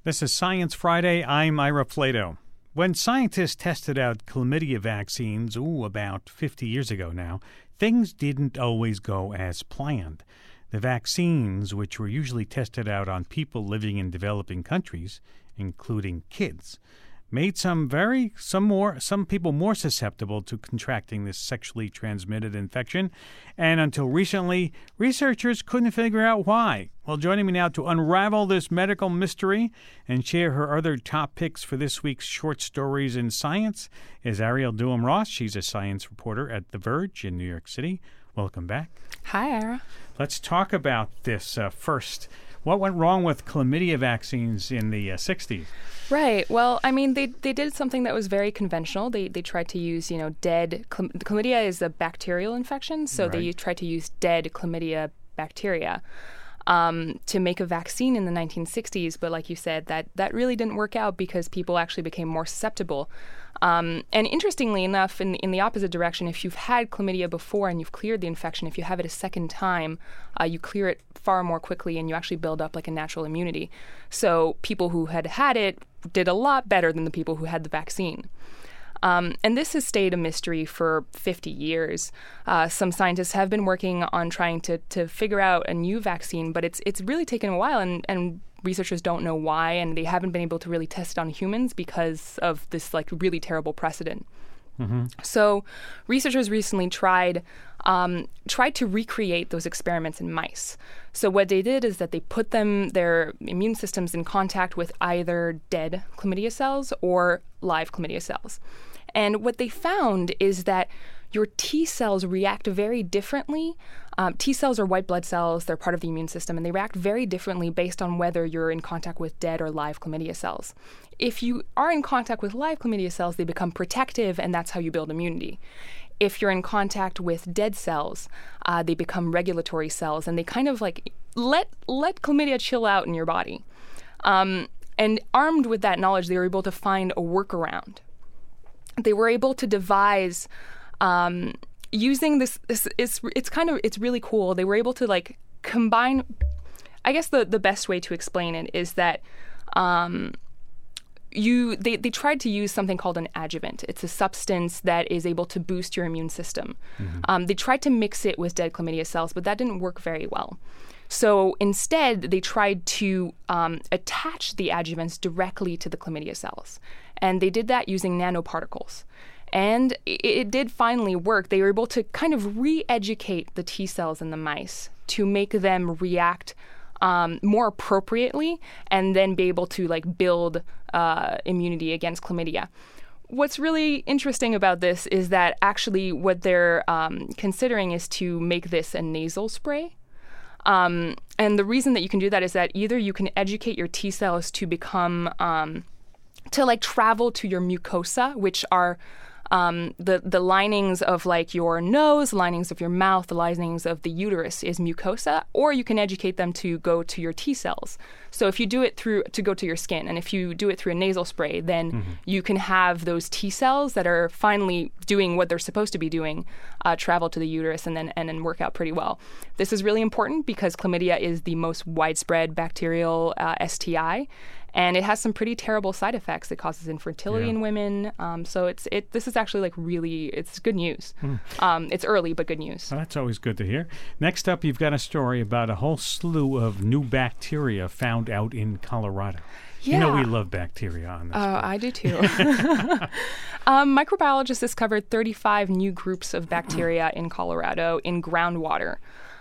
This is Science Friday. I'm Ira Flato. When scientists tested out chlamydia vaccines, about 50 years ago now, things didn't always go as planned. The vaccines, which were usually tested out on people living in developing countries, including kids, made some people more susceptible to contracting this sexually transmitted infection, and until recently, researchers couldn't figure out why. Well, joining me now to unravel this medical mystery and share her other top picks for this week's Short Stories in Science is Ariel Duham-Ross. She's a science reporter at The Verge in New York City. Welcome back. Hi, Ira. Let's talk about this first. What went wrong with chlamydia vaccines in the 60s? Right. Well, I mean, they did something that was very conventional. They tried to use, dead... Chlamydia is a bacterial infection, so They tried to use dead chlamydia bacteria to make a vaccine in the 1960s. But like you said, that really didn't work out because people actually became more susceptible. And interestingly enough, in the opposite direction, if you've had chlamydia before and you've cleared the infection, if you have it a second time, you clear it far more quickly and you actually build up like a natural immunity. So people who had it did a lot better than the people who had the vaccine. And this has stayed a mystery for 50 years. Some scientists have been working on trying to figure out a new vaccine, but it's really taken a while, and researchers don't know why, and they haven't been able to really test it on humans because of this like really terrible precedent. Mm-hmm. So researchers recently tried to recreate those experiments in mice. So what they did is that they put their immune systems in contact with either dead chlamydia cells or live chlamydia cells. And what they found is that your T cells react very differently. T cells are white blood cells. They're part of the immune system, and they react very differently based on whether you're in contact with dead or live chlamydia cells. If you are in contact with live chlamydia cells, they become protective, and that's how you build immunity. If you're in contact with dead cells, they become regulatory cells, and they kind of like let chlamydia chill out in your body. And armed with that knowledge, they were able to find a workaround. They were able to devise using this. It's really cool. They were able to like combine. I guess the best way to explain it is that they tried to use something called an adjuvant. It's a substance that is able to boost your immune system. Mm-hmm. They tried to mix it with dead chlamydia cells, but that didn't work very well. So instead, they tried to attach the adjuvants directly to the chlamydia cells. And they did that using nanoparticles. And it did finally work. They were able to kind of re-educate the T cells in the mice to make them react more appropriately and then be able to like build immunity against chlamydia. What's really interesting about this is that actually what they're considering is to make this a nasal spray. And the reason that you can do that is that either you can educate your T cells to become to like travel to your mucosa, which are the linings of like your nose, linings of your mouth, the linings of the uterus is mucosa, or you can educate them to go to your T cells. So if you do it to go to your skin, and if you do it through a nasal spray, then you can have those T cells that are finally doing what they're supposed to be doing, travel to the uterus and then work out pretty well. This is really important because chlamydia is the most widespread bacterial STI. And it has some pretty terrible side effects. It causes infertility in women. So this is actually like really, it's good news. It's early, but good news. Well, that's always good to hear. Next up, you've got a story about a whole slew of new bacteria found out in Colorado. Yeah. You know we love bacteria on this. Oh, I do too. Microbiologists discovered 35 new groups of bacteria in Colorado in groundwater.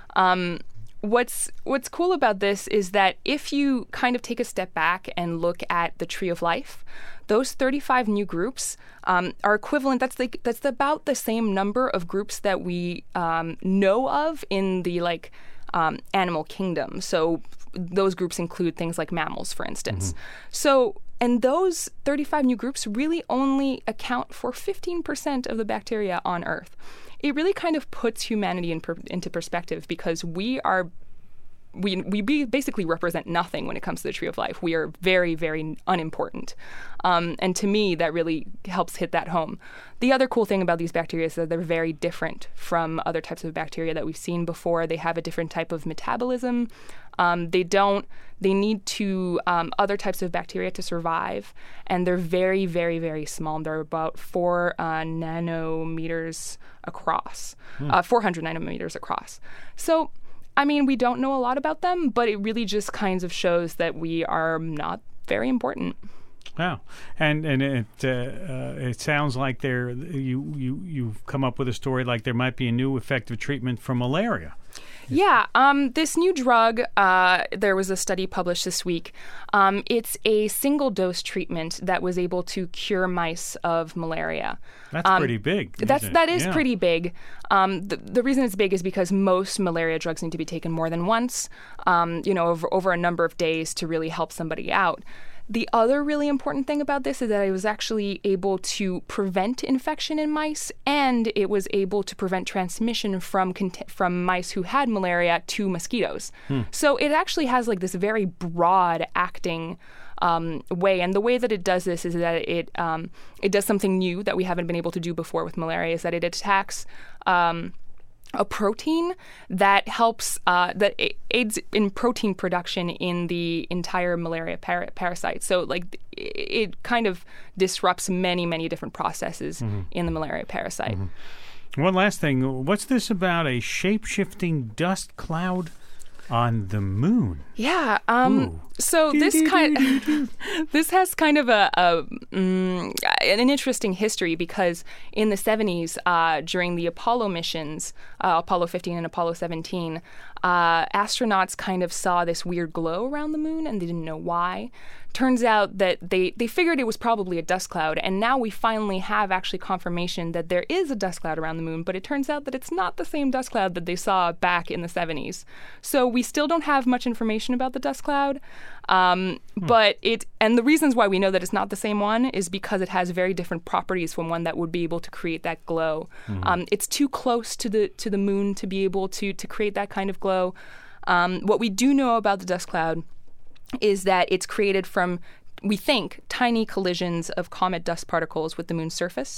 What's cool about this is that if you kind of take a step back and look at the tree of life, those 35 new groups are equivalent. That's about the same number of groups that we know of in the animal kingdom. So those groups include things like mammals, for instance. Mm-hmm. So, and those 35 new groups really only account for 15% of the bacteria on Earth. It really kind of puts humanity into perspective because we are we basically represent nothing when it comes to the tree of life. We are very, very unimportant. And to me, that really helps hit that home. The other cool thing about these bacteria is that they're very different from other types of bacteria that we've seen before. They have a different type of metabolism. They need other types of bacteria to survive, and they're very, very, very small. They're about 4 nanometers across, 400 nanometers across. So, I mean, we don't know a lot about them, but it really just kind of shows that we are not very important. Wow, and it sounds like you've come up with a story like there might be a new effective treatment for malaria. Yeah, this new drug, there was a study published this week. It's a single-dose treatment that was able to cure mice of malaria. That's pretty big. That is pretty big. The reason it's big is because most malaria drugs need to be taken more than once, over a number of days to really help somebody out. The other really important thing about this is that it was actually able to prevent infection in mice, and it was able to prevent transmission from mice who had malaria to mosquitoes. So it actually has like this very broad acting way, and the way that it does this is that it does something new that we haven't been able to do before with malaria, is that it attacks a protein that helps, that aids in protein production in the entire malaria parasite. So, like, it kind of disrupts many, many different processes in the malaria parasite. One last thing. What's this about a shape-shifting dust cloud on the moon? Yeah. So this has kind of an interesting history, because in the 70s, during the Apollo missions, Apollo 15 and Apollo 17, astronauts kind of saw this weird glow around the moon, and they didn't know why. Turns out that they figured it was probably a dust cloud, and now we finally have actually confirmation that there is a dust cloud around the moon, but it turns out that it's not the same dust cloud that they saw back in the 70s. So we still don't have much information about the dust cloud, but and the reasons why we know that it's not the same one is because it has very different properties from one that would be able to create that glow. It's too close to the moon to be able to create that kind of glow. What we do know about the dust cloud is that it's created from, we think, tiny collisions of comet dust particles with the moon's surface.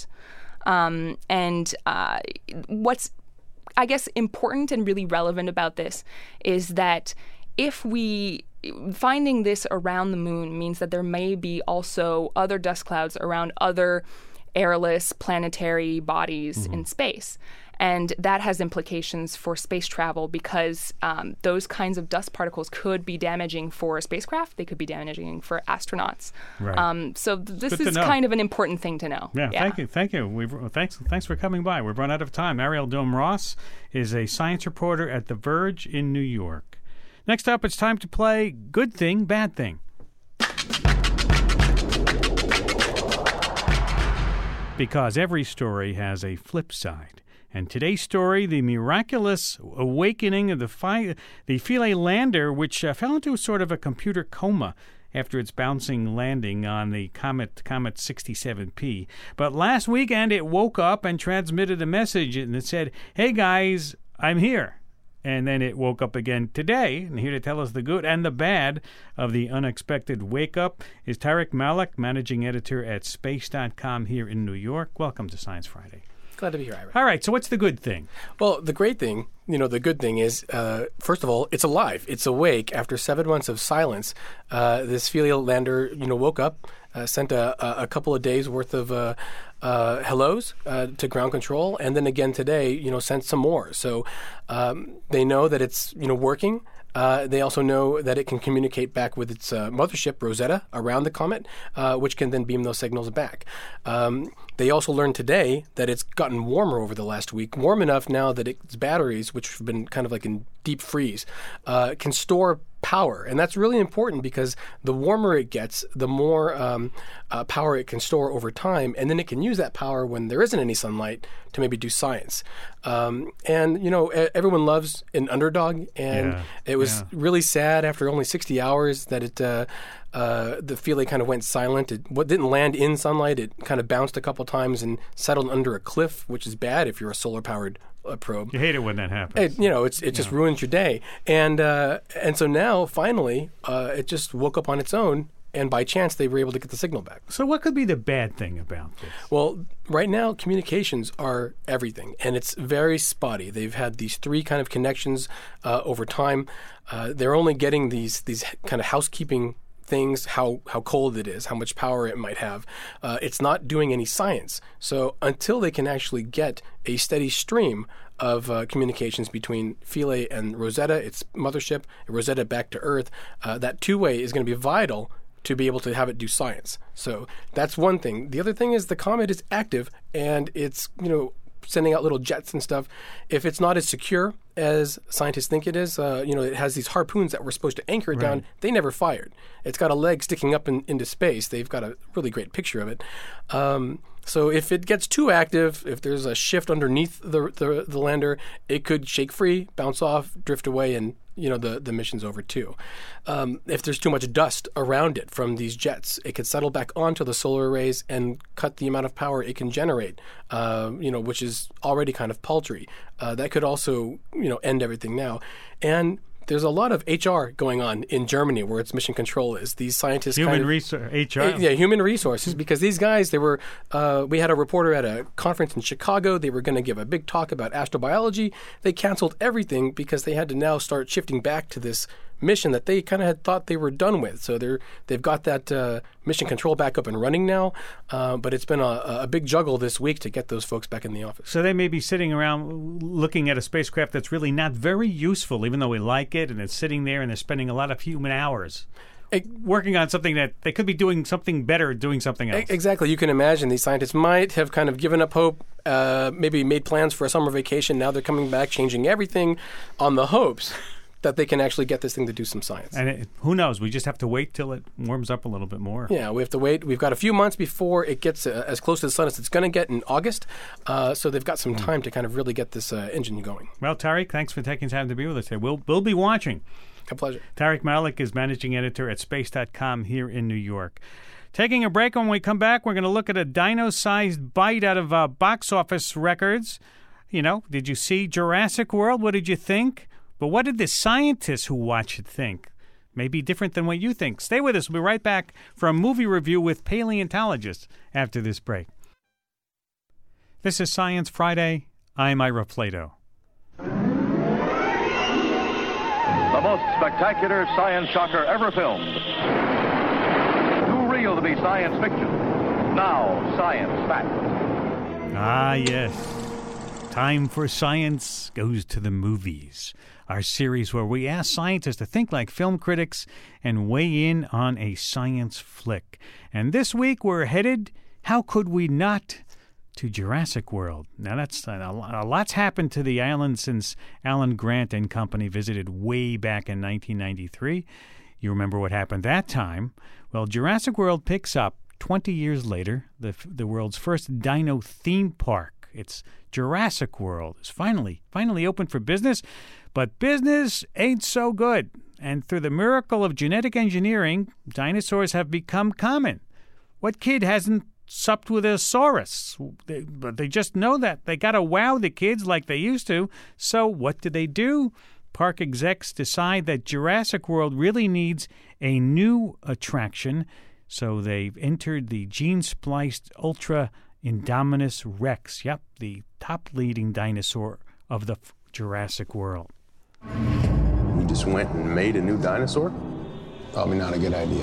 And what's, I guess, important and really relevant about this is that finding this around the moon means that there may be also other dust clouds around other airless planetary bodies in space. And that has implications for space travel, because those kinds of dust particles could be damaging for a spacecraft. They could be damaging for astronauts. Right. So this is kind of an important thing to know. Yeah. Thank you. Thanks for coming by. We've run out of time. Ariel Dohm-Ross is a science reporter at The Verge in New York. Next up, it's time to play Good Thing, Bad Thing. Because every story has a flip side. And today's story, the miraculous awakening of the Philae lander, which fell into sort of a computer coma after its bouncing landing on the Comet 67P. But last weekend, it woke up and transmitted a message, and it said, "Hey guys, I'm here." And then it woke up again today, and here to tell us the good and the bad of the unexpected wake-up is Tarek Malik, managing editor at Space.com here in New York. Welcome to Science Friday. Glad to be here, Ira. All right, so what's the good thing? Well, the great thing, the good thing is, first of all, it's alive. It's awake after 7 months of silence. This Philae lander, woke up, sent a couple of days worth of hellos to ground control, and then again today, sent some more. So they know that it's, working. They also know that it can communicate back with its mothership, Rosetta, around the comet, which can then beam those signals back. They also learned today that it's gotten warmer over the last week, warm enough now that its batteries, which have been kind of like in deep freeze, can store power. And that's really important, because the warmer it gets, the more power it can store over time, and then it can use that power when there isn't any sunlight to maybe do science. And, everyone loves an underdog, and it was really sad after only 60 hours that the Philae kind of went silent. It didn't land in sunlight. It kind of bounced a couple times and settled under a cliff, which is bad if you're a solar-powered probe. You hate it when that happens. It just ruins your day. And so now, finally, it just woke up on its own, and by chance, they were able to get the signal back. So what could be the bad thing about this? Well, right now, communications are everything, and it's very spotty. They've had these 3 kind of connections over time. They're only getting these kind of housekeeping things, how cold it is, how much power it might have. It's not doing any science. So until they can actually get a steady stream of communications between Philae and Rosetta, its mothership, and Rosetta back to Earth, that 2-way is going to be vital to be able to have it do science. So that's one thing. The other thing is the comet is active, and it's, sending out little jets and stuff. If it's not as secure as scientists think it is, it has these harpoons that were supposed to anchor it down. They never fired. It's got a leg sticking up into space. They've got a really great picture of it. So if it gets too active, if there's a shift underneath the lander, it could shake free, bounce off, drift away, and the mission's over too. If there's too much dust around it from these jets, it could settle back onto the solar arrays and cut the amount of power it can generate, which is already kind of paltry. That could also, end everything now. And there's a lot of HR going on in Germany where its mission control is. These scientists human resources, because these guys, we had a reporter at a conference in Chicago. They were going to give a big talk about astrobiology. They canceled everything because they had to now start shifting back to this mission that they kind of had thought they were done with. So they've got that mission control back up and running now, but it's been a big juggle this week to get those folks back in the office. So they may be sitting around looking at a spacecraft that's really not very useful, even though we like it, and it's sitting there and they're spending a lot of human hours working on something that they could be doing something better, doing something else. Exactly. You can imagine these scientists might have kind of given up hope, maybe made plans for a summer vacation. Now they're coming back, changing everything on the hopes that they can actually get this thing to do some science. And who knows? We just have to wait till it warms up a little bit more. Yeah, we have to wait. We've got a few months before it gets as close to the sun as it's going to get in August. So they've got some time to kind of really get this engine going. Well, Tariq, thanks for taking time to be with us today. We'll be watching. A pleasure. Tariq Malik is managing editor at Space.com here in New York. Taking a break. When we come back, we're going to look at a dino-sized bite out of box office records. Did you see Jurassic World? What did you think? But what did the scientists who watch it think? Maybe different than what you think. Stay with us. We'll be right back for a movie review with paleontologists after this break. This is Science Friday. I'm Ira Flato. The most spectacular science shocker ever filmed. Too real to be science fiction. Now, science fact. Ah, yes. Time for Science Goes to the Movies, our series where we ask scientists to think like film critics and weigh in on a science flick. And this week we're headed, how could we not, to Jurassic World. Now that's a lot's happened to the island since Alan Grant and company visited way back in 1993. You remember what happened that time? Well, Jurassic World picks up 20 years later, the world's first dino theme park. It's Jurassic World is finally open for business, but business ain't so good. And through the miracle of genetic engineering, dinosaurs have become common. What kid hasn't supped with a saurus? But they just know that. They got to wow the kids like they used to. So what do? Park execs decide that Jurassic World really needs a new attraction. So they've entered the gene-spliced Ultra Indominus Rex. Yep, the top leading dinosaur of the Jurassic World. You just went and made a new dinosaur? Probably not a good idea.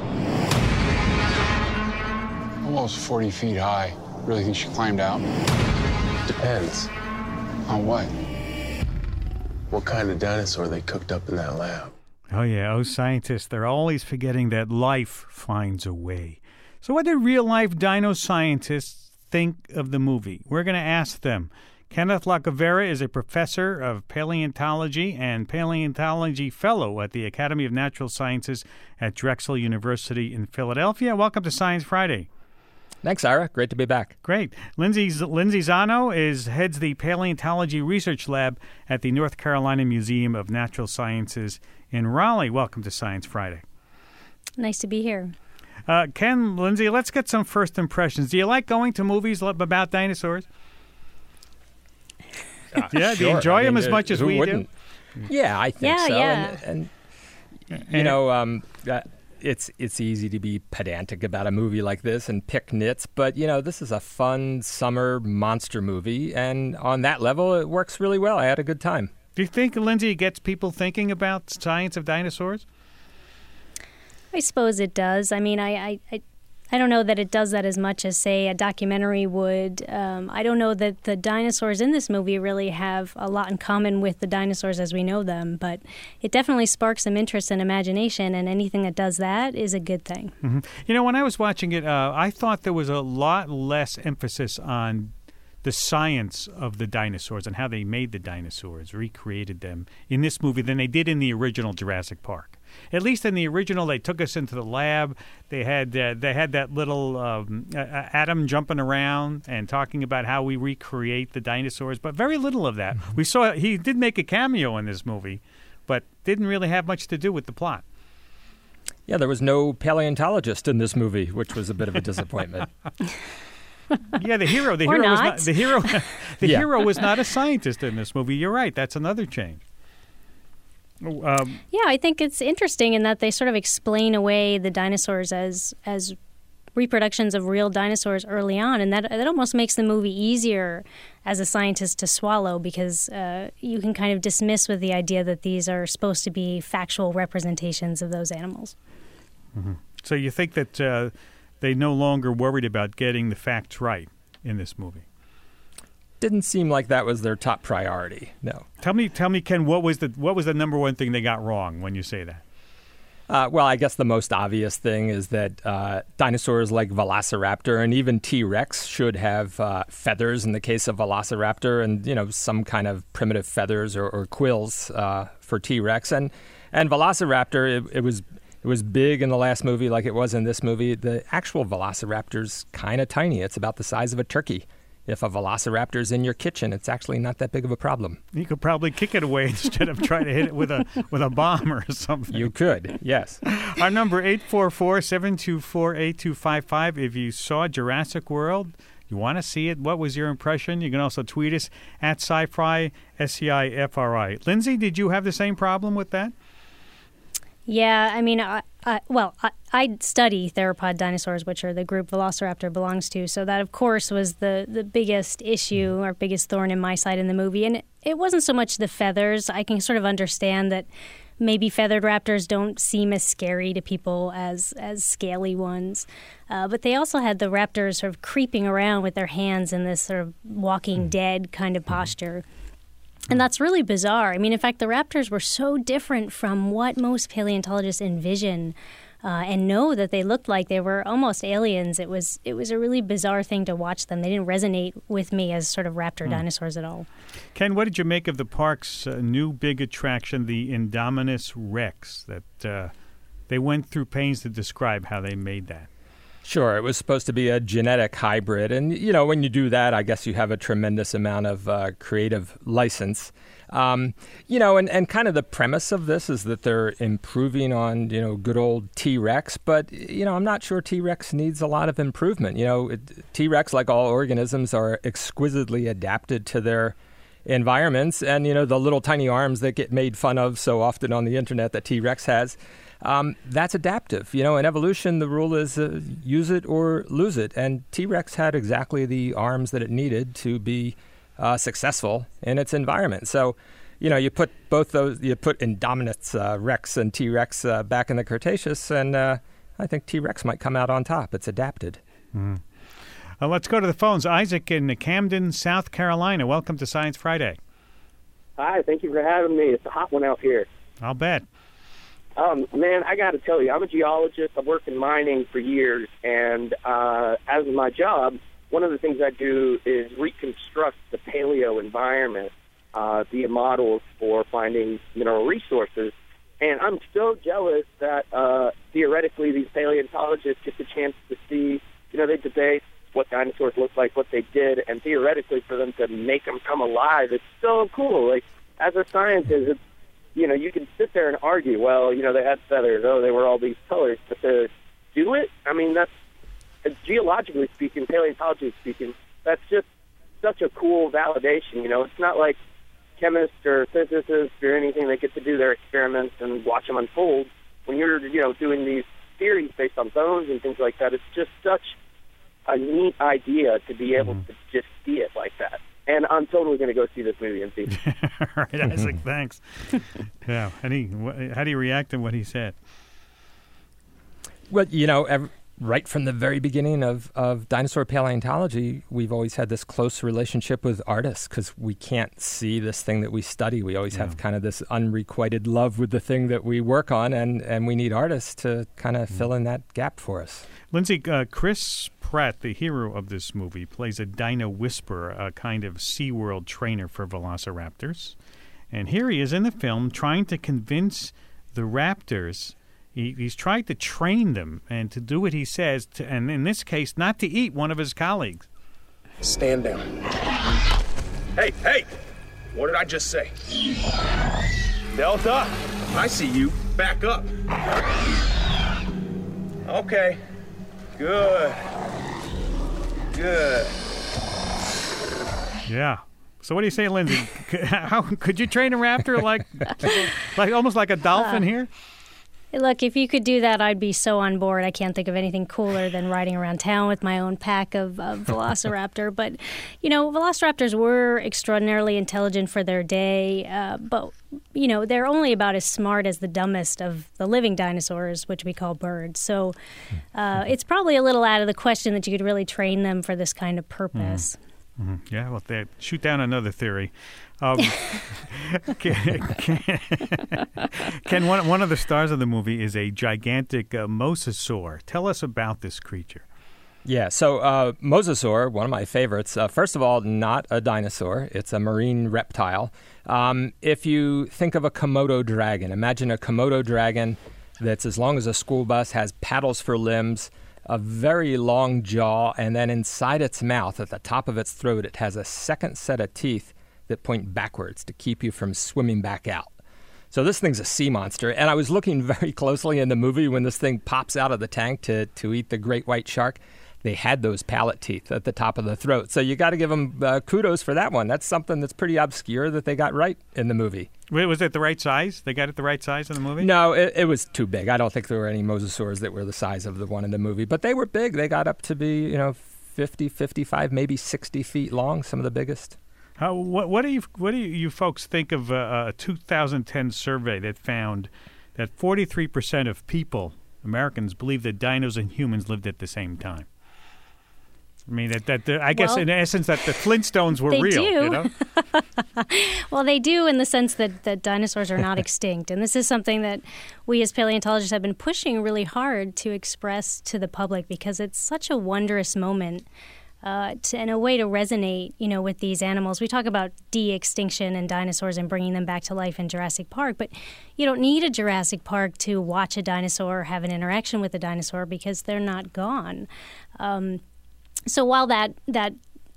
Almost 40 feet high. Really think she climbed out? Depends. On what? What kind of dinosaur they cooked up in that lab. Oh, yeah. Scientists, they're always forgetting that life finds a way. So what did real-life dino scientists think of the movie? We're going to ask them. Kenneth Lacavera is a professor of paleontology and paleontology fellow at the Academy of Natural Sciences at Drexel University in Philadelphia. Welcome to Science Friday. Thanks, Ira. Great to be back. Great. Lindsay Zano heads the Paleontology Research Lab at the North Carolina Museum of Natural Sciences in Raleigh. Welcome to Science Friday. Nice to be here. Lindsay, let's get some first impressions. Do you like going to movies about dinosaurs? Yeah, do you enjoy them as much as we do? Yeah, I think so. Yeah. And you know, it's easy to be pedantic about a movie like this and pick nits, but, you know, this is a fun summer monster movie, and on that level, it works really well. I had a good time. Do you think, Lindsay, it gets people thinking about science of dinosaurs? I suppose it does. I mean, I don't know that it does that as much as, say, a documentary would. I don't know that the dinosaurs in this movie really have a lot in common with the dinosaurs as we know them, but it definitely sparks some interest and imagination, and anything that does that is a good thing. Mm-hmm. You know, when I was watching it, I thought there was a lot less emphasis on the science of the dinosaurs and how they made the dinosaurs, recreated them in this movie than they did in the original Jurassic Park. At least in the original, they took us into the lab. They had that little Adam jumping around and talking about how we recreate the dinosaurs, but very little of that. We saw he did make a cameo in this movie, but didn't really have much to do with the plot. Yeah, there was no paleontologist in this movie, which was a bit of a disappointment. Yeah, the hero was not a scientist in this movie. You're right. That's another change. Yeah, I think it's interesting in that they sort of explain away the dinosaurs as reproductions of real dinosaurs early on, and that almost makes the movie easier as a scientist to swallow, because you can kind of dismiss with the idea that these are supposed to be factual representations of those animals. Mm-hmm. So you think that they no longer worried about getting the facts right in this movie? Didn't seem like that was their top priority. No. Tell me, Ken, what was the number one thing they got wrong when you say that? Well, I guess the most obvious thing is that dinosaurs like Velociraptor and even T-Rex should have feathers in the case of Velociraptor, and, you know, some kind of primitive feathers or quills for T-Rex. And Velociraptor, it was big in the last movie like it was in this movie. The actual Velociraptor's kind of tiny. It's about the size of a turkey. If a Velociraptor's in your kitchen, it's actually not that big of a problem. You could probably kick it away instead of trying to hit it with a bomb or something. You could, yes. Our number 844-724-8255. If you saw Jurassic World, you want to see it, what was your impression? You can also tweet us at Sci-Fi, SCIFRI. Lindsay, did you have the same problem with that? Yeah, I mean, I study theropod dinosaurs, which are the group Velociraptor belongs to. So that, of course, was the biggest issue or biggest thorn in my side in the movie. And it wasn't so much the feathers. I can sort of understand that maybe feathered raptors don't seem as scary to people as scaly ones. But they also had the raptors sort of creeping around with their hands in this sort of walking dead kind of posture. And that's really bizarre. I mean, in fact, the raptors were so different from what most paleontologists envision and know that they looked like. They were almost aliens. It was a really bizarre thing to watch them. They didn't resonate with me as sort of raptor dinosaurs at all. Ken, what did you make of the park's new big attraction, the Indominus Rex, that they went through pains to describe how they made that? Sure, it was supposed to be a genetic hybrid. And, you know, when you do that, I guess you have a tremendous amount of creative license. You know, and kind of the premise of this is that they're improving on, you know, good old T-Rex. But, you know, I'm not sure T-Rex needs a lot of improvement. You know, T-Rex, like all organisms, are exquisitely adapted to their environments. And, you know, the little tiny arms that get made fun of so often on the internet that T-Rex has, that's adaptive. You know, in evolution, the rule is use it or lose it. And T-Rex had exactly the arms that it needed to be successful in its environment. So, you know, you put Indominus Rex and T-Rex back in the Cretaceous, and I think T-Rex might come out on top. It's adapted. Mm. Let's go to the phones. Isaac in Camden, South Carolina. Welcome to Science Friday. Hi, thank you for having me. It's a hot one out here. I'll bet. Man, I got to tell you, I'm a geologist. I've worked in mining for years, and as my job, one of the things I do is reconstruct the paleo environment via models for finding mineral resources. And I'm so jealous that theoretically these paleontologists get the chance to see, you know, they debate what dinosaurs look like, what they did, and theoretically for them to make them come alive. It's so cool. Like, as a scientist, it's, you know, you can sit there and argue, well, you know, they had feathers, they were all these colors, but to do it, I mean, that's, geologically speaking, paleontologically speaking, that's just such a cool validation. You know, it's not like chemists or physicists or anything that get to do their experiments and watch them unfold. When you're, you know, doing these theories based on bones and things like that, it's just such a neat idea to be able to just see it like that. And I'm totally going to go see this movie in theaters. All right, Isaac, thanks. Yeah, how do you react to what he said? Well, you know, right from the very beginning of dinosaur paleontology, we've always had this close relationship with artists because we can't see this thing that we study. We always have kind of this unrequited love with the thing that we work on, and we need artists to kind of fill in that gap for us. Lindsay, Chris Pratt, the hero of this movie, plays a dino whisperer, a kind of SeaWorld trainer for velociraptors. And here he is in the film trying to convince the raptors. He's tried to train them and to do what he says, and in this case, not to eat one of his colleagues. Stand down. Hey! What did I just say? Delta, I see you. Back up. Okay. Good. Yeah. So what do you say, Lindsay? How could you train a raptor like almost like a dolphin here? Look, if you could do that, I'd be so on board. I can't think of anything cooler than riding around town with my own pack of Velociraptor. But, you know, Velociraptors were extraordinarily intelligent for their day. But, you know, they're only about as smart as the dumbest of the living dinosaurs, which we call birds. So it's probably a little out of the question that you could really train them for this kind of purpose. Yeah, well, shoot down another theory. Ken, one of the stars of the movie is a gigantic mosasaur. Tell us about this creature. Yeah, so mosasaur, one of my favorites. First of all, not a dinosaur. It's a marine reptile. If you think of a Komodo dragon, imagine a Komodo dragon that's as long as a school bus, has paddles for limbs, a very long jaw, and then inside its mouth, at the top of its throat, it has a second set of teeth that point backwards to keep you from swimming back out. So this thing's a sea monster, and I was looking very closely in the movie when this thing pops out of the tank to eat the great white shark. They had those palate teeth at the top of the throat. So you got to give them kudos for that one. That's something that's pretty obscure that they got right in the movie. Wait, was it the right size? They got it the right size in the movie? No, it was too big. I don't think there were any mosasaurs that were the size of the one in the movie. But they were big. They got up to be, 50, 55, maybe 60 feet long, some of the biggest. What do you folks think of a 2010 survey that found that 43% of Americans, believe that dinos and humans lived at the same time? I mean, I guess in essence that the Flintstones were real. Do. You know? Well, they do in the sense that dinosaurs are not extinct. And this is something that we as paleontologists have been pushing really hard to express to the public because it's such a wondrous moment and a way to resonate, with these animals. We talk about de-extinction and dinosaurs and bringing them back to life in Jurassic Park, but you don't need a Jurassic Park to watch a dinosaur or have an interaction with a dinosaur because they're not gone. So while that data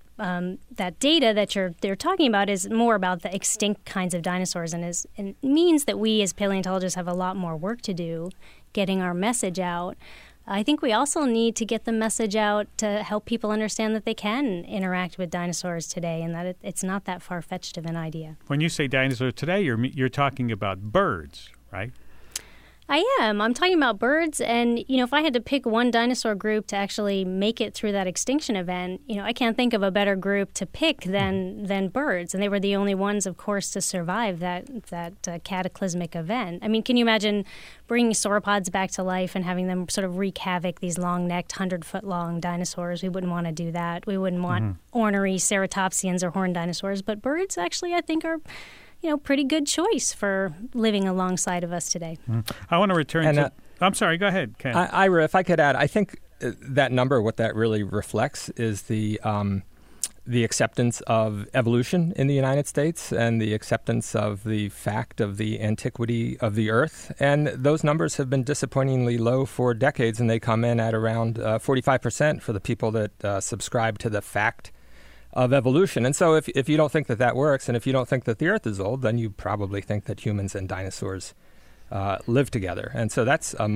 that they're talking about is more about the extinct kinds of dinosaurs and means that we as paleontologists have a lot more work to do getting our message out, I think we also need to get the message out to help people understand that they can interact with dinosaurs today and that it's not that far-fetched of an idea. When you say dinosaurs today, you're talking about birds, right? I am. I'm talking about birds, and, if I had to pick one dinosaur group to actually make it through that extinction event, I can't think of a better group to pick than birds, and they were the only ones, of course, to survive that cataclysmic event. I mean, can you imagine bringing sauropods back to life and having them sort of wreak havoc, these long-necked, 100-foot-long dinosaurs? We wouldn't want to do that. We wouldn't want ornery ceratopsians or horned dinosaurs, but birds actually, I think, are pretty good choice for living alongside of us today. I want to return to... I'm sorry, go ahead, Ken. Ira, if I could add, I think that number, what that really reflects is the acceptance of evolution in the United States and the acceptance of the fact of the antiquity of the Earth. And those numbers have been disappointingly low for decades, and they come in at around 45% for the people that subscribe to the fact of evolution. And so if you don't think that works, and if you don't think that the Earth is old, then you probably think that humans and dinosaurs live together. And so that's a much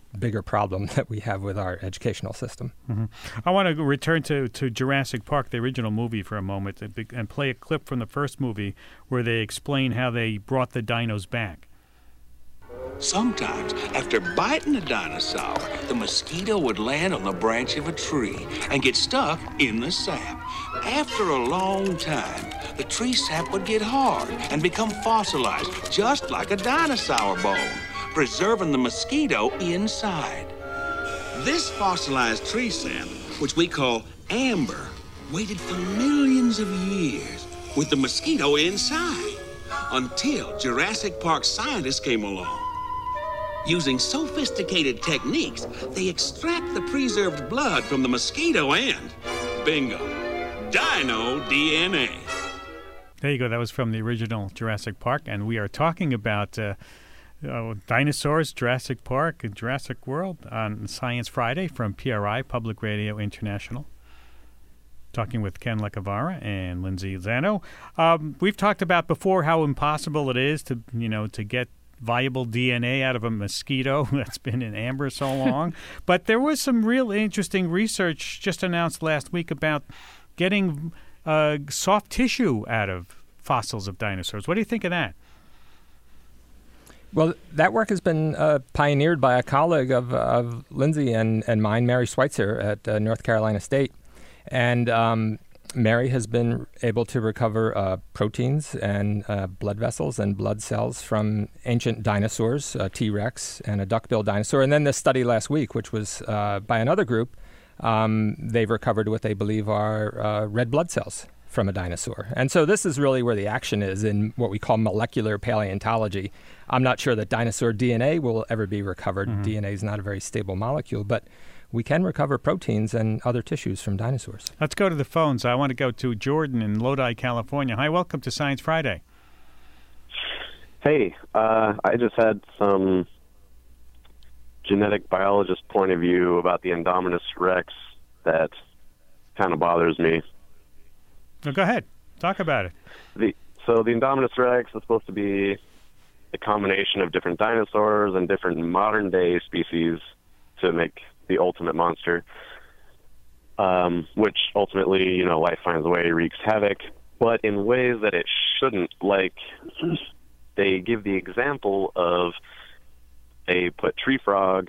bigger problem that we have with our educational system. Mm-hmm. I want to return to Jurassic Park, the original movie, for a moment and play a clip from the first movie where they explain how they brought the dinos back. Sometimes, after biting a dinosaur, the mosquito would land on the branch of a tree and get stuck in the sap. After a long time, the tree sap would get hard and become fossilized, just like a dinosaur bone, preserving the mosquito inside. This fossilized tree sap, which we call amber, waited for millions of years with the mosquito inside until Jurassic Park scientists came along. Using sophisticated techniques, they extract the preserved blood from the mosquito and, bingo, dino DNA. There you go. That was from the original Jurassic Park, and we are talking about dinosaurs, Jurassic Park, and Jurassic World on Science Friday from PRI, Public Radio International. Talking with Ken Lacavara and Lindsay Zano. We've talked about before how impossible it is to get viable DNA out of a mosquito that's been in amber so long. But there was some real interesting research just announced last week about getting soft tissue out of fossils of dinosaurs. What do you think of that? Well, that work has been pioneered by a colleague of Lindsay and mine, Mary Schweitzer at North Carolina State. And Mary has been able to recover proteins and blood vessels and blood cells from ancient dinosaurs, T-Rex and a duck-billed dinosaur. And then this study last week, which was by another group, they've recovered what they believe are red blood cells from a dinosaur. And so this is really where the action is in what we call molecular paleontology. I'm not sure that dinosaur DNA will ever be recovered. Mm-hmm. DNA is not a very stable molecule, but we can recover proteins and other tissues from dinosaurs. Let's go to the phones. I want to go to Jordan in Lodi, California. Hi, welcome to Science Friday. Hey, I just had some genetic biologist point of view about the Indominus Rex that kind of bothers me. Well, go ahead. Talk about it. So the Indominus Rex is supposed to be a combination of different dinosaurs and different modern-day species to make the ultimate monster, which ultimately, life finds a way, wreaks havoc, but in ways that it shouldn't. Like, they give the example of they put a tree frog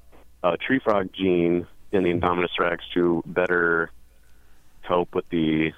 gene in the Indominus Rex to better cope with the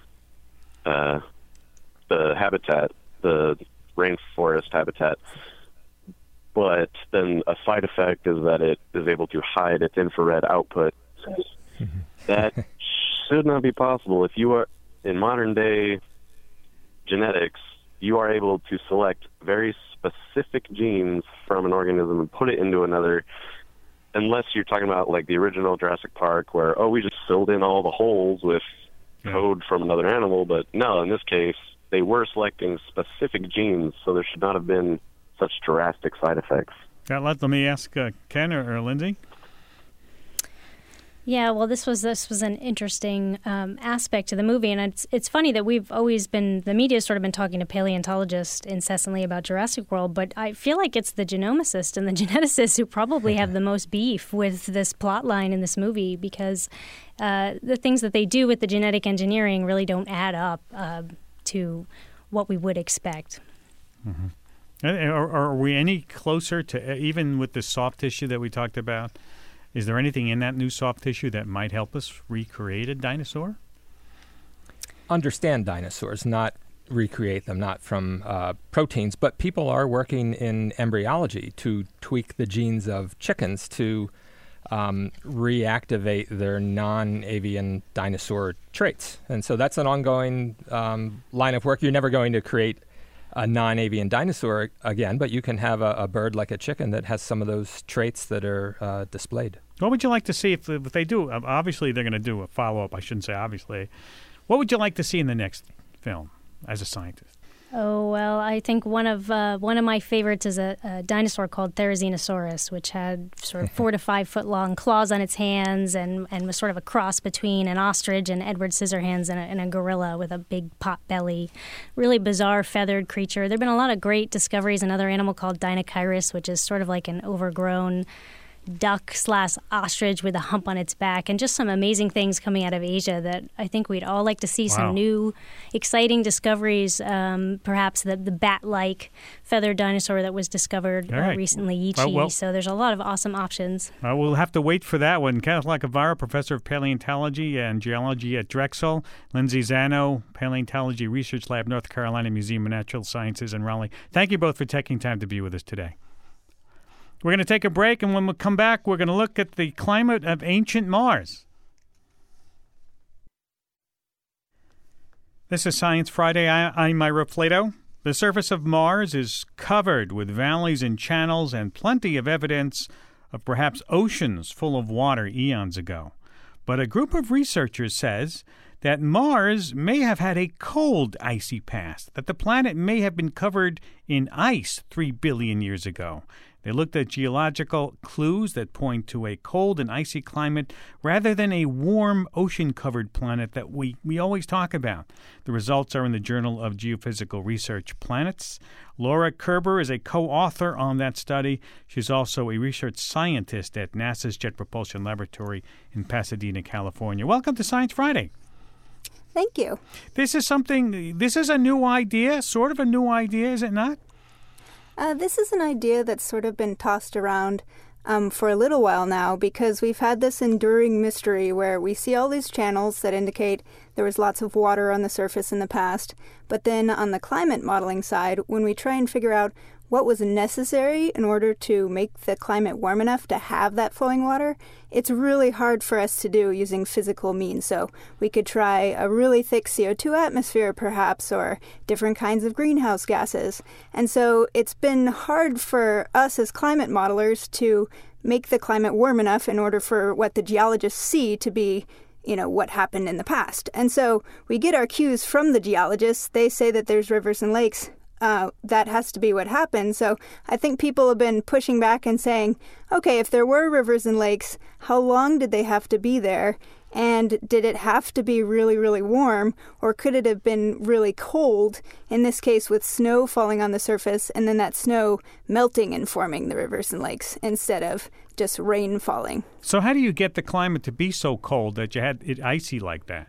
habitat, the rainforest habitat. But then a side effect is that it is able to hide its infrared output. That should not be possible. If you are in modern day genetics, you are able to select very specific genes from an organism and put it into another, unless you're talking about like the original Jurassic Park where, we just filled in all the holes with code from another animal. But no, in this case, they were selecting specific genes, so there should not have been such drastic side effects. Let me ask Ken or Lindsay. Yeah, well, this was an interesting aspect to the movie, and it's funny that the media's sort of been talking to paleontologists incessantly about Jurassic World, but I feel like it's the genomicists and the geneticists who probably have the most beef with this plot line in this movie, because the things that they do with the genetic engineering really don't add up to what we would expect. Mm-hmm. Are we any closer to, even with the soft tissue that we talked about, is there anything in that new soft tissue that might help us recreate a dinosaur? Understand dinosaurs, not recreate them, not from proteins, but people are working in embryology to tweak the genes of chickens to reactivate their non-avian dinosaur traits. And so that's an ongoing line of work. You're never going to create a non-avian dinosaur again, but you can have a bird like a chicken that has some of those traits that are displayed. What would you like to see if they do? Obviously, they're going to do a follow-up. I shouldn't say obviously. What would you like to see in the next film as a scientist? Oh, well, I think one of my favorites is a dinosaur called Therizinosaurus, which had sort of 4 to 5 foot long claws on its hands and was sort of a cross between an ostrich and Edward Scissorhands and a gorilla with a big pot belly. Really bizarre feathered creature. There have been a lot of great discoveries. Another animal called Deinocheirus, which is sort of like an overgrown duck/ostrich with a hump on its back, and just some amazing things coming out of Asia that I think we'd all like to see. Some new, exciting discoveries. Perhaps the bat-like feathered dinosaur that was discovered recently, Yichi. So there's a lot of awesome options. We'll have to wait for that one. Kenneth Lacavara, professor of paleontology and geology at Drexel. Lindsay Zano, Paleontology Research Lab, North Carolina Museum of Natural Sciences in Raleigh. Thank you both for taking time to be with us today. We're going to take a break, and when we come back, we're going to look at the climate of ancient Mars. This is Science Friday. I'm Ira Flato. The surface of Mars is covered with valleys and channels and plenty of evidence of perhaps oceans full of water eons ago. But a group of researchers says that Mars may have had a cold, icy past, that the planet may have been covered in ice 3 billion years ago. They looked at geological clues that point to a cold and icy climate rather than a warm, ocean-covered planet that we always talk about. The results are in the Journal of Geophysical Research Planets. Laura Kerber is a co-author on that study. She's also a research scientist at NASA's Jet Propulsion Laboratory in Pasadena, California. Welcome to Science Friday. Thank you. This is a new idea, sort of a new idea, is it not? This is an idea that's sort of been tossed around for a little while now, because we've had this enduring mystery where we see all these channels that indicate there was lots of water on the surface in the past. But then on the climate modeling side, when we try and figure out what was necessary in order to make the climate warm enough to have that flowing water, it's really hard for us to do using physical means. So we could try a really thick CO2 atmosphere, perhaps, or different kinds of greenhouse gases. And so it's been hard for us as climate modelers to make the climate warm enough in order for what the geologists see to be what happened in the past. And so we get our cues from the geologists. They say that there's rivers and lakes. That has to be what happened. So I think people have been pushing back and saying, okay, if there were rivers and lakes, how long did they have to be there? And did it have to be really, really warm? Or could it have been really cold, in this case with snow falling on the surface and then that snow melting and forming the rivers and lakes instead of just rain falling? So how do you get the climate to be so cold that you had it icy like that?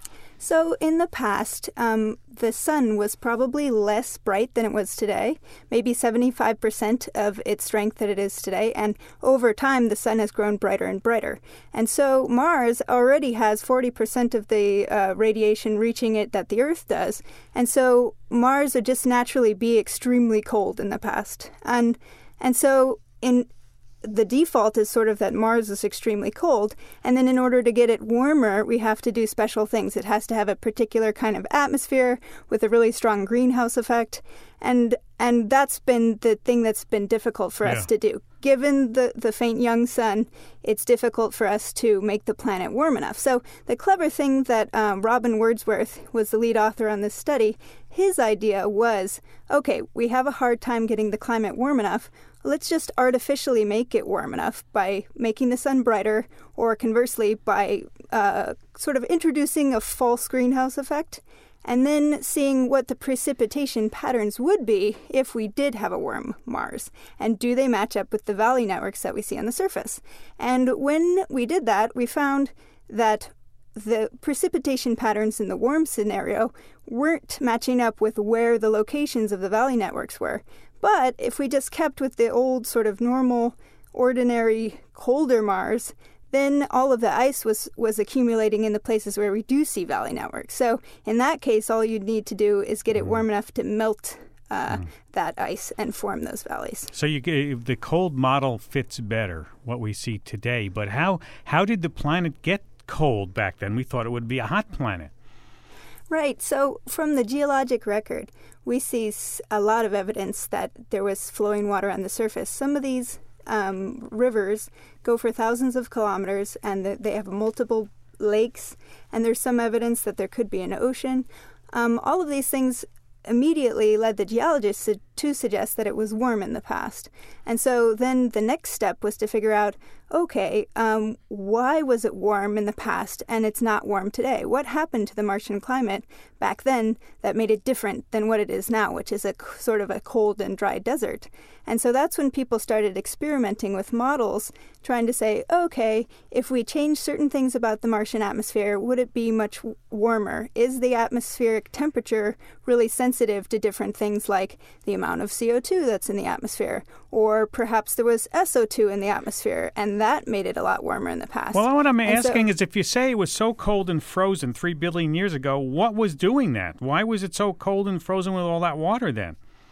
So in the past, the sun was probably less bright than it was today, maybe 75% of its strength that it is today. And over time, the sun has grown brighter and brighter. And so Mars already has 40% of the radiation reaching it that the Earth does. And so Mars would just naturally be extremely cold in the past. And so the default is sort of that Mars is extremely cold, and then in order to get it warmer, we have to do special things. It has to have a particular kind of atmosphere with a really strong greenhouse effect, and that's been the thing that's been difficult for us to do. Given the faint young sun, it's difficult for us to make the planet warm enough. So the clever thing that Robin Wordsworth was the lead author on this study, his idea was, okay, we have a hard time getting the climate warm enough. Let's just artificially make it warm enough by making the sun brighter, or conversely by sort of introducing a false greenhouse effect, and then seeing what the precipitation patterns would be if we did have a warm Mars. And do they match up with the valley networks that we see on the surface? And when we did that, we found that the precipitation patterns in the warm scenario weren't matching up with where the locations of the valley networks were. But if we just kept with the old sort of normal, ordinary, colder Mars, then all of the ice was accumulating in the places where we do see valley networks. So in that case, all you'd need to do is get it warm enough to melt that ice and form those valleys. So the cold model fits better what we see today. But how did the planet get cold back then? We thought it would be a hot planet. Right. So from the geologic record, we see a lot of evidence that there was flowing water on the surface. Some of these rivers go for thousands of kilometers, and they have multiple lakes, and there's some evidence that there could be an ocean. All of these things immediately led the geologists to suggest that it was warm in the past. And so then the next step was to figure out, okay, why was it warm in the past and it's not warm today? What happened to the Martian climate back then that made it different than what it is now, which is a sort of a cold and dry desert? And so that's when people started experimenting with models, trying to say, okay, if we change certain things about the Martian atmosphere, would it be much warmer? Is the atmospheric temperature really sensitive to different things like the amount of CO2 that's in the atmosphere? Or perhaps there was SO2 in the atmosphere, and that made it a lot warmer in the past. Well, what I'm asking is, if you say it was so cold and frozen 3 billion years ago, what was doing that? Why was it so cold and frozen with all that water then?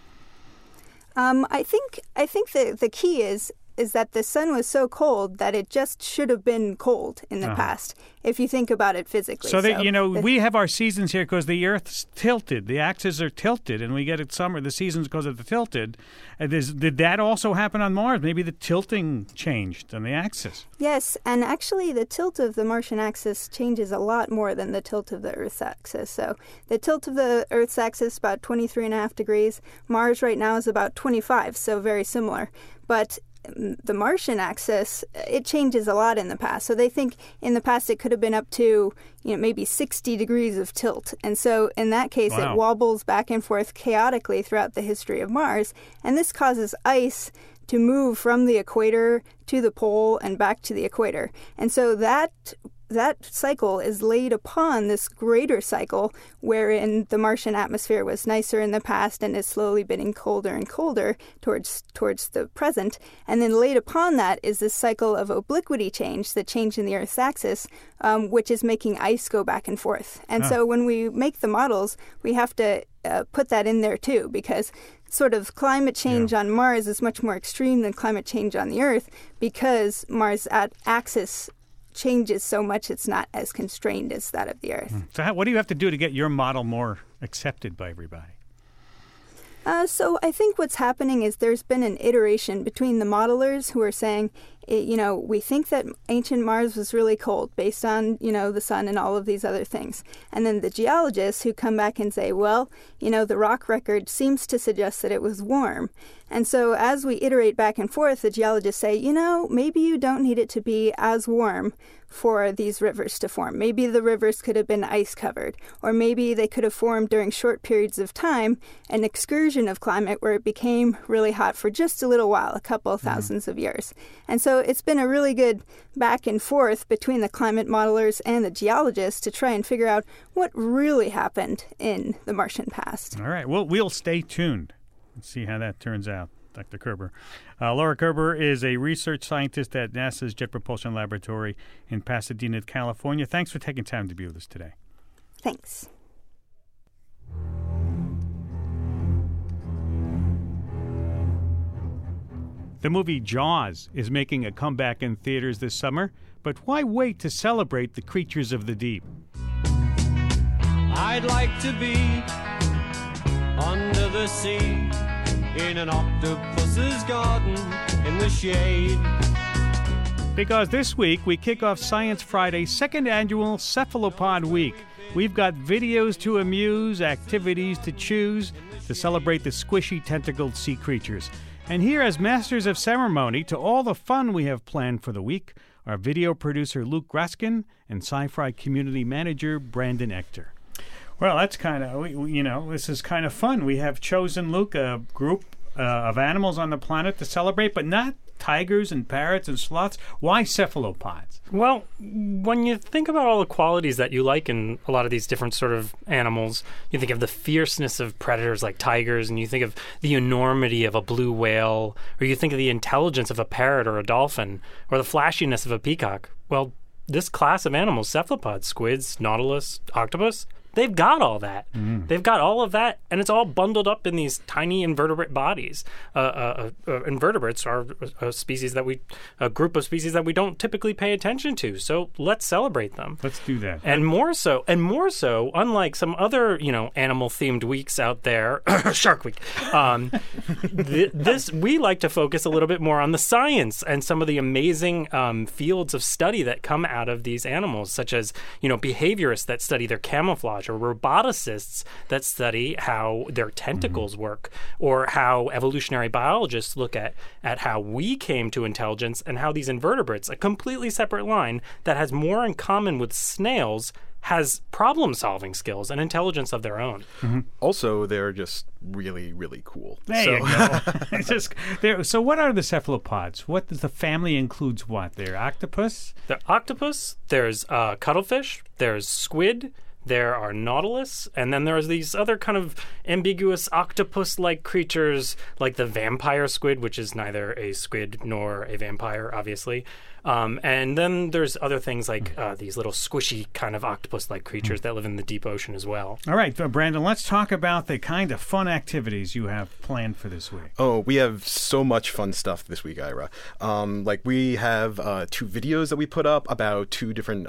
I think the key is that the sun was so cold that it just should have been cold in the past, if you think about it physically. So that, we have our seasons here because the Earth's tilted. The axes are tilted, and we get it summer. The seasons because of the tilted. Did that also happen on Mars? Maybe the tilting changed on the axis. Yes, and actually the tilt of the Martian axis changes a lot more than the tilt of the Earth's axis. So the tilt of the Earth's axis is about 23.5 degrees. Mars right now is about 25, so very similar. But the Martian axis, it changes a lot in the past. So they think in the past it could have been up to, maybe 60 degrees of tilt. And so in that case, It wobbles back and forth chaotically throughout the history of Mars. And this causes ice to move from the equator to the pole and back to the equator. And so that cycle is laid upon this greater cycle wherein the Martian atmosphere was nicer in the past and is slowly getting colder and colder towards the present. And then laid upon that is this cycle of obliquity change, the change in the Earth's axis, which is making ice go back and forth. And so when we make the models, we have to put that in there too, because sort of climate change on Mars is much more extreme than climate change on the Earth, because Mars' axis changes so much it's not as constrained as that of the Earth. So what do you have to do to get your model more accepted by everybody? So I think what's happening is there's been an iteration between the modelers who are saying, we think that ancient Mars was really cold based on, the sun and all of these other things. And then the geologists who come back and say, well, the rock record seems to suggest that it was warm. And so as we iterate back and forth, the geologists say, maybe you don't need it to be as warm for these rivers to form. Maybe the rivers could have been ice covered, or maybe they could have formed during short periods of time, an excursion of climate where it became really hot for just a little while, a couple of thousands of years. And so it's been a really good back and forth between the climate modelers and the geologists to try and figure out what really happened in the Martian past. All right. Well, we'll stay tuned and see how that turns out. Dr. Kerber. Laura Kerber is a research scientist at NASA's Jet Propulsion Laboratory in Pasadena, California. Thanks for taking time to be with us today. Thanks. The movie Jaws is making a comeback in theaters this summer, but why wait to celebrate the creatures of the deep? I'd like to be under the sea, in an octopus's garden, in the shade. Because this week we kick off Science Friday's second annual Cephalopod Week. We've got videos to amuse, activities to choose, to celebrate the squishy tentacled sea creatures. And here, as masters of ceremony to all the fun we have planned for the week, are video producer Luke Graskin and Sci-Fi community manager Brandon Ector. Well, that's kind of, this is kind of fun. We have chosen, Luke, a group of animals on the planet to celebrate, but not tigers and parrots and sloths. Why cephalopods? Well, when you think about all the qualities that you like in a lot of these different sort of animals, you think of the fierceness of predators like tigers, and you think of the enormity of a blue whale, or you think of the intelligence of a parrot or a dolphin, or the flashiness of a peacock. Well, this class of animals, cephalopods, squids, nautilus, octopus, they've got all that. They've got all of that, and it's all bundled up in these tiny invertebrate bodies. Invertebrates are a group of species that we don't typically pay attention to. So let's celebrate them. Let's do that. And more so, unlike some other, animal-themed weeks out there, Shark Week. We like to focus a little bit more on the science and some of the amazing fields of study that come out of these animals, such as, behaviorists that study their camouflage, camouflage, or roboticists that study how their tentacles work, or how evolutionary biologists look at how we came to intelligence and how these invertebrates, a completely separate line that has more in common with snails, has problem-solving skills and intelligence of their own. Also, they're just really, really cool. There you go. So what are the cephalopods? What does the family includes what? They're octopus? The octopus, there's cuttlefish, there's squid, there are nautilus, and then there's these other kind of ambiguous octopus-like creatures like the vampire squid, which is neither a squid nor a vampire, obviously. And then there's other things like these little squishy kind of octopus-like creatures that live in the deep ocean as well. All right, Brandon, let's talk about the kind of fun activities you have planned for this week. Oh, we have so much fun stuff this week, Ira. We have 2 videos that we put up about 2 different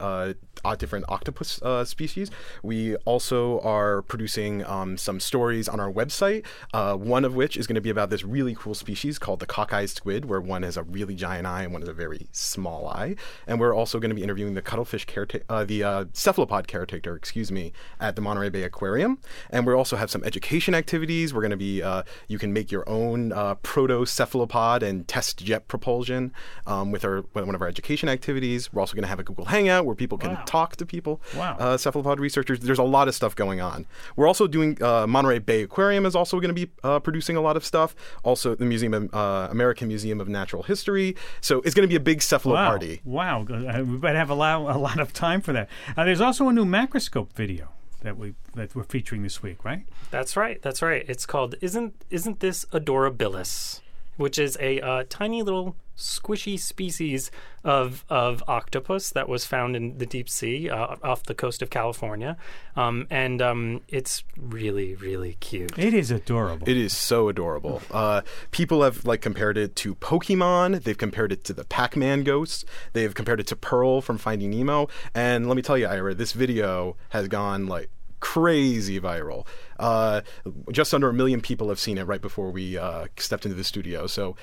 octopus species. We also are producing some stories on our website, one of which is going to be about this really cool species called the cockeyed squid, where one has a really giant eye and one has a very small eye. And we're also going to be interviewing the cuttlefish the cephalopod caretaker, at the Monterey Bay Aquarium. And we also have some education activities. We're going to be, you can make your own proto-cephalopod and test jet propulsion with one of our education activities. We're also going to have a Google Hangout where people can talk to people, cephalopod researchers. There's a lot of stuff going on. We're also doing, Monterey Bay Aquarium is also going to be producing a lot of stuff. Also, the American Museum of Natural History. So it's going to be a big cephalopod party. Wow. We better have a lot of time for that. There's also a new macroscope video that we're featuring this week, right? That's right. It's called Isn't This Adorabilis, which is a tiny little squishy species of octopus that was found in the deep sea off the coast of California. And it's really, really cute. It is adorable. It is so adorable. People have compared it to Pokemon. They've compared it to the Pac-Man ghost. They've compared it to Pearl from Finding Nemo. And let me tell you, Ira, this video has gone crazy viral. Just under 1 million people have seen it right before we stepped into the studio. So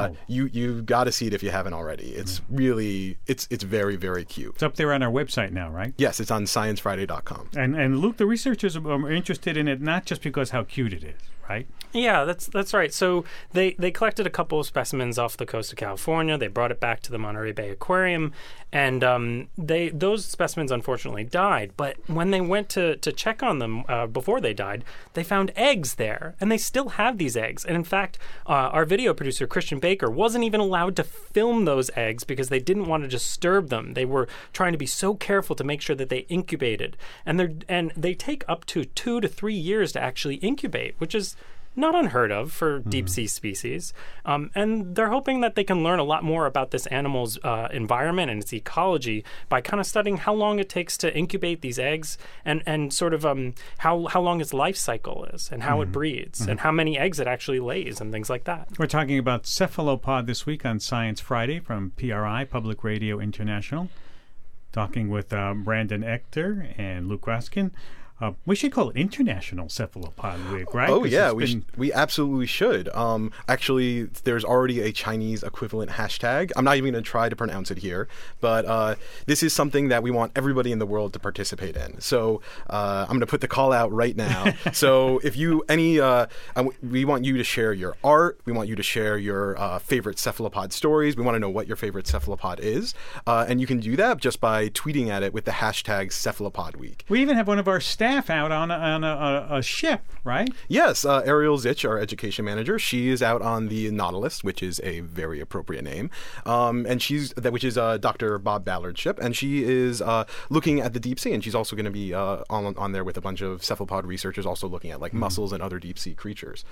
you got to see it if you haven't already. It's really, it's very, very cute. It's up there on our website now, right? Yes, it's on sciencefriday.com. And Luke, the researchers are interested in it not just because how cute it is, right? Yeah, that's right. So they collected a couple of specimens off the coast of California. They brought it back to the Monterey Bay Aquarium, and those specimens unfortunately died. But when they went to check on them before they died, they found eggs there, and they still have these eggs. And in fact, our video producer Christian Baker wasn't even allowed to film those eggs because they didn't want to disturb them. They were trying to be so careful to make sure that they incubated, and they take up to 2 to 3 years to actually incubate, which is not unheard of for deep sea species. And they're hoping that they can learn a lot more about this animal's environment and its ecology by kind of studying how long it takes to incubate these eggs and sort of how long its life cycle is and how it breeds and how many eggs it actually lays and things like that. We're talking about cephalopod this week on Science Friday from PRI, Public Radio International. Talking with Brandon Ector and Luke Raskin. We should call it International Cephalopod Week, right? Oh, yeah, we absolutely should. Actually, there's already a Chinese equivalent hashtag. I'm not even going to try to pronounce it here, but this is something that we want everybody in the world to participate in. So I'm going to put the call out right now. So if you we want you to share your art. We want you to share your favorite cephalopod stories. We want to know what your favorite cephalopod is. And you can do that just by tweeting at it with the hashtag Cephalopod Week. We even have one of our staff out on a ship, right? Yes, Ariel Zich, our education manager, she is out on the Nautilus, which is a very appropriate name, which is Dr. Bob Ballard's ship, and she is looking at the deep sea, and she's also going to be on there with a bunch of cephalopod researchers, also looking at mussels and other deep sea creatures.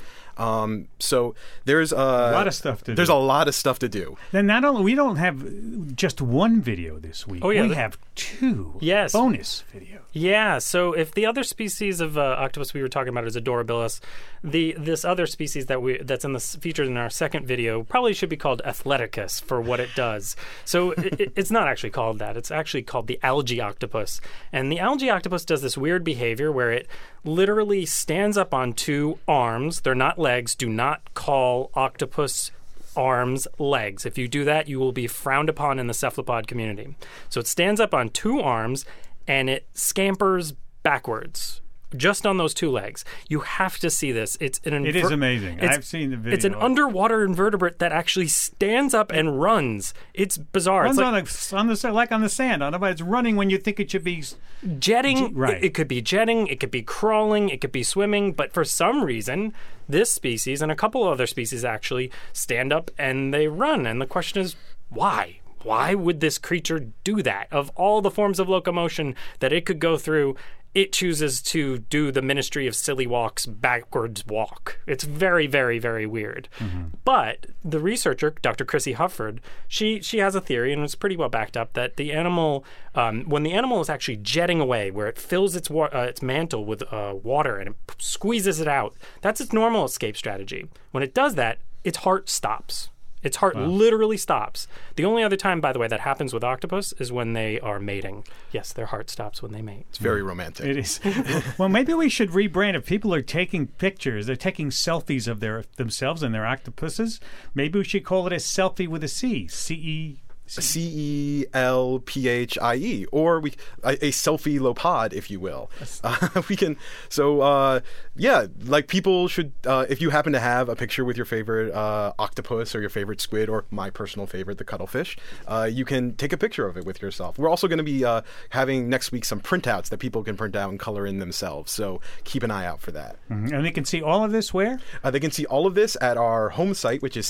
So there's a lot of stuff to do. There's a lot of stuff to do. Then not only we don't have just one video this week. Oh, yeah, we have 2 bonus videos. Yeah, so if the other species of octopus we were talking about is Adorabilis, this other species that's featured in our second video probably should be called Athleticus for what it does. So it's not actually called that. It's actually called the algae octopus. And the algae octopus does this weird behavior where it literally stands up on 2 arms. They're not legs. Do not call octopus arms legs. If you do that, you will be frowned upon in the cephalopod community. So it stands up on 2 arms, and it scampers backwards. Just on those two legs. You have to see this. It is amazing. I've seen the video. It's an underwater invertebrate that actually stands up and runs. It's bizarre. Runs it's on the sand. It's running when you think it should be jetting. Right. It could be jetting. It could be crawling. It could be swimming. But for some reason, this species and a couple of other species actually stand up and they run. And the question is, why? Why would this creature do that? Of all the forms of locomotion that it could go through, it chooses to do the Ministry of Silly Walks backwards walk. It's very, very, very weird. Mm-hmm. But the researcher, Dr. Chrissy Hufford, she has a theory, and it's pretty well backed up, that the animal, when the animal is actually jetting away, where it fills its mantle with water and it squeezes it out, that's its normal escape strategy. When it does that, its heart stops. Its heart literally stops. The only other time, by the way, that happens with octopus is when they are mating. Yes, their heart stops when they mate. It's very romantic. It is. Well, maybe we should rebrand. If people are taking pictures, they're taking selfies of themselves and their octopuses, maybe we should call it a selfie with a C. CELPHIE, or a selfie lopod, if you will. We can. So like people should. If you happen to have a picture with your favorite octopus or your favorite squid, or my personal favorite, the cuttlefish, you can take a picture of it with yourself. We're also going to be having next week some printouts that people can print out and color in themselves. So keep an eye out for that. Mm-hmm. And they can see all of this where? They can see all of this at our home site, which is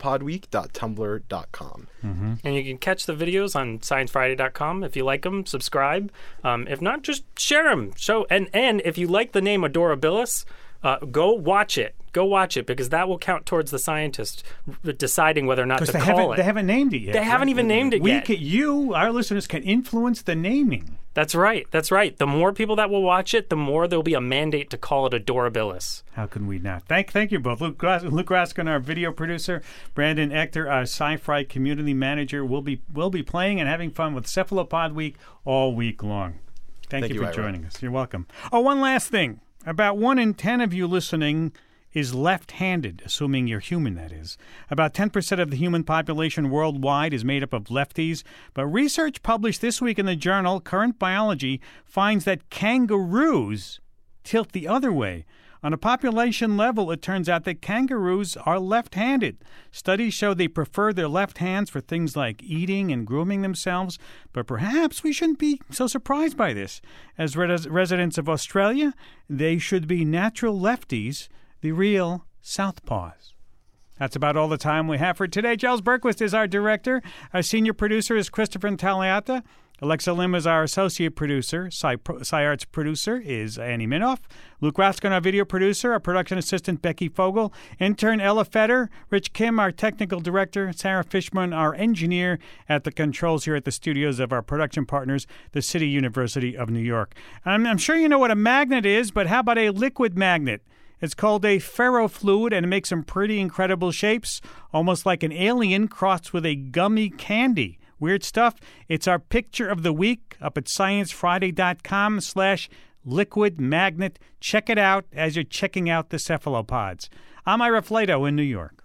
cephalopodweek.tumblr.com. Mm-hmm. And you can catch the videos on sciencefriday.com. If you like them, subscribe. If not, just share them. And if you like the name Adorabilis, go watch it. Go watch it, because that will count towards the scientist deciding whether or not to call it. They haven't named it yet. They haven't even named it yet. Our listeners, can influence the naming. That's right. That's right. The more people that will watch it, the more there will be a mandate to call it Adorabilis. How can we not? Thank you both. Luke Raskin, our video producer, Brandon Ector, our Sci-Fi community manager, will be playing and having fun with Cephalopod Week all week long. Thank you for joining us. You're welcome. Oh, one last thing. About 1 in 10 of you listening is left-handed, assuming you're human, that is. About 10% of the human population worldwide is made up of lefties, but research published this week in the journal Current Biology finds that kangaroos tilt the other way. On a population level, it turns out that kangaroos are left-handed. Studies show they prefer their left hands for things like eating and grooming themselves, but perhaps we shouldn't be so surprised by this. As residents of Australia, they should be natural lefties, the real southpaws. That's about all the time we have for today. Giles Berquist is our director. Our senior producer is Christopher Intagliata. Alexa Lim is our associate producer. SciArt's producer is Annie Minoff. Luke Raskin, our video producer. Our production assistant, Becky Fogel. Intern, Ella Fetter. Rich Kim, our technical director. Sarah Fishman, our engineer at the controls here at the studios of our production partners, the City University of New York. I'm sure you know what a magnet is, but how about a liquid magnet? It's called a ferrofluid, and it makes some pretty incredible shapes, almost like an alien crossed with a gummy candy. Weird stuff. It's our picture of the week up at sciencefriday.com/liquid magnet. Check it out as you're checking out the cephalopods. I'm Ira Flato in New York.